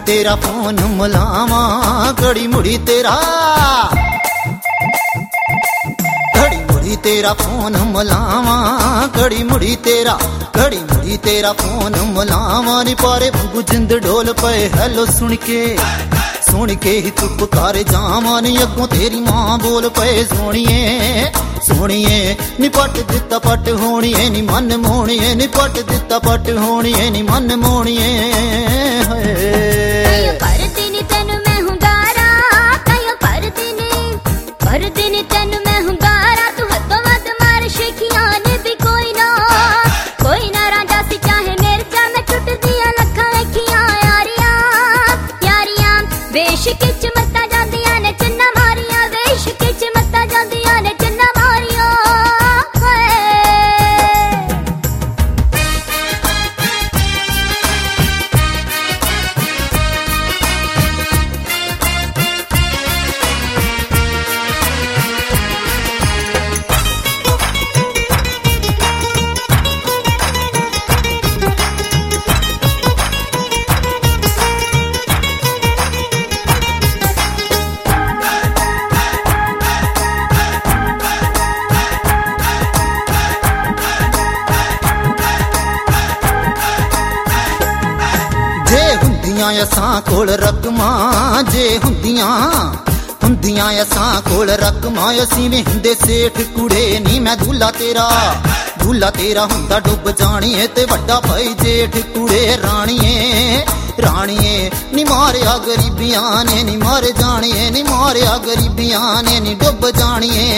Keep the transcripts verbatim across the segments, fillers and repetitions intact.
तेरा फोन मिलावा घड़ी मुड़ी तेरा घड़ी मुड़ी तेरा फोन मिलावा घड़ी मुड़ी तेरा घड़ी मुड़ी तेरा फोन मिलावा नी पारे वांगू जिंद डोल पे हैलो सुन के सुन के ही चुप कर जावां नी अगों तेरी मां बोल पे सोनिए सोनिए नी पट दिता पट होणीए नी मन मोणीए नी पट दिता पट होणीए नी मन मोणीए करदी नी तैनू मैं हुंगारा कायो करदी नी करदी नी तैनू मैं हुंगारा तू हदों वध मार शेखियां ने भी कोई ना कोई ना राजा सी चाहे मिर्चा मैं टुट दिया लखां वेखियां यारियां यारियां बेशक च मत्ता जांदियां ने चन्ना मारियां बेशक च मत्ता जांदियां ने चन्ना मारियां असां कोल रकमां जे हुंदियां हुंदियां असां कोल रकमां असीं वी हुंदे सेठ कुड़े नी मैं दूल्हा तेरा दूल्हा तेरा हुंदा डुब जाणीए ते वड्डा भाई जेठ कुड़े राणीए राणीए नी मारिया गरीबियां ने नी मारे जाणीए नी मारिया गरीबियां ने नी डुब जाणीए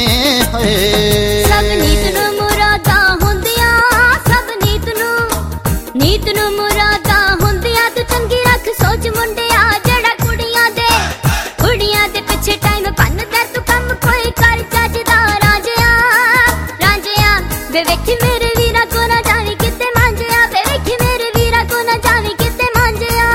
सब नीत नूं मुरादां हुंदियां सब नीत नूं नीत नूं मुरादां हुंदियां तू चंगी रख सोच मुंडिया जड़ा कुड़ियां दे कुड़ियां दे पिछे टाइम भन्नदा तू कम कोई कर जजदा रांझिया रांझिया वे वेखी मेरे वीरा को ना जावी किते मांझिया वे वेखी मेरे वीरा को ना जावी किते मांझिया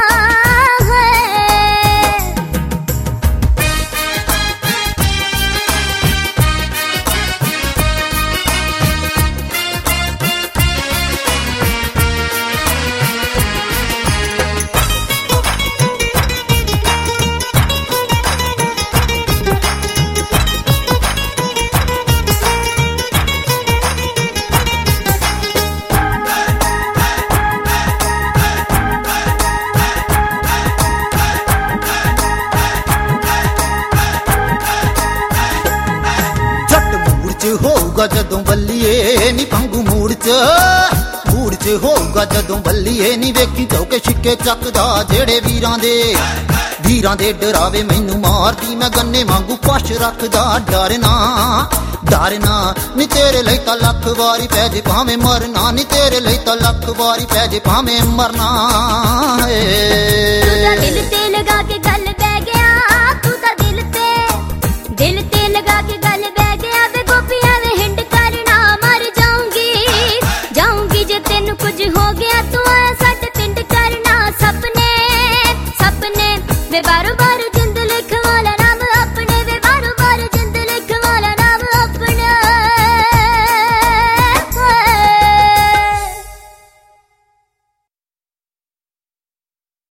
होगा जदों बल्लीए नी पंगू मूड़ च मूड़ च होगा जदों बल्लीए नी वेखी चौके छिक्के चकदा जेड़े वीरां दे वीरां दे डरावे मैनू मारदी मैं गन्ने वांगू पश रखदा डरना डरना नी तेरे लई तां लख वारी पै जे भावें मरना नी तेरे लई तां लख वारी पै जे भावें मरना तू दिल ते लगा के गल